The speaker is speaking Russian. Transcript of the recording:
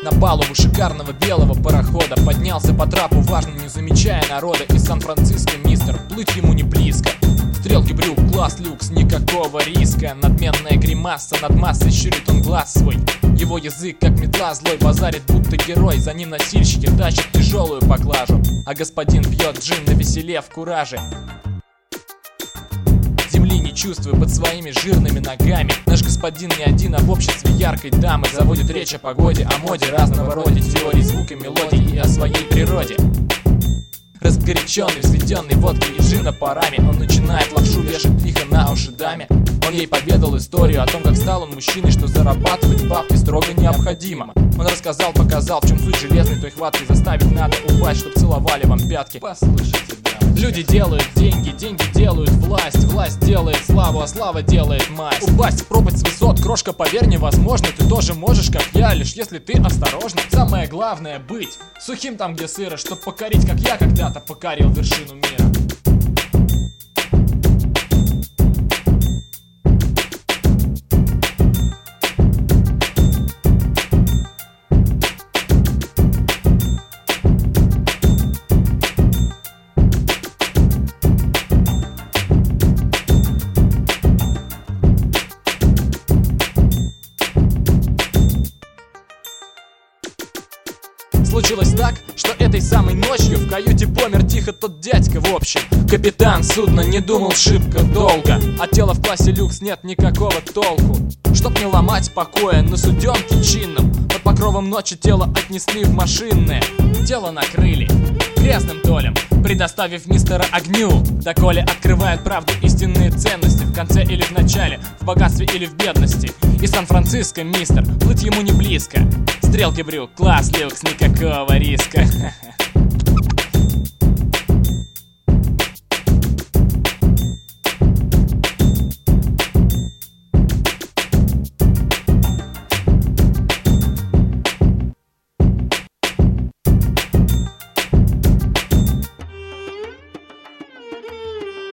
На палубу шикарного белого парохода поднялся по трапу, важно не замечая народа. Из Сан-Франциско мистер, плыть ему не близко. Стрелки брюк, класс люкс, никакого риска. Надменная гримаса, над массой щурит он глаз свой. Его язык как метла злой, базарит будто герой. За ним носильщики тащат тяжелую поклажу, а господин пьет джин навеселе в кураже. Земли не чувствуя под своими жирными ногами, наш господин не один, а в обществе яркой дамы заводит речь о погоде, о моде разного рода, теории звука, мелодий и о своей природе. Разгоряченный, взведенный водкой и джина парами, он начинает лапшу вешать лихо на уши даме. Он ей поведал историю о том, как стал он мужчиной, что зарабатывать бабки строго необходимо. Он рассказал, показал, в чем суть железной той хватки. Заставить надо упасть, чтоб целовали вам пятки. Послушайте, дамочка. Люди делают деньги, деньги делают власть, власть делает славу, а слава делает масть. Упасть, пропасть с высот, крошка, поверь, невозможно. Ты тоже можешь, как я, лишь если ты осторожна. Самое главное быть сухим там, где сыро, чтоб покорить, как я когда-то покорил вершину мира. Случилось так, что этой самой ночью в каюте помер тихо тот дядька в общем. Капитан судна не думал шибко долго, от тела в классе люкс нет никакого толку. Чтоб не ломать покоя на суденке чинном, под покровом ночи тело отнесли в машинное. Тело накрыли грязным толем, предоставив мистера огню, доколе открывают правду истинные ценности. В конце или в начале, в богатстве или в бедности. И Сан-Франциско мистер, плыть ему не близко. Стрелки брюк, класс люкс, никакого риска.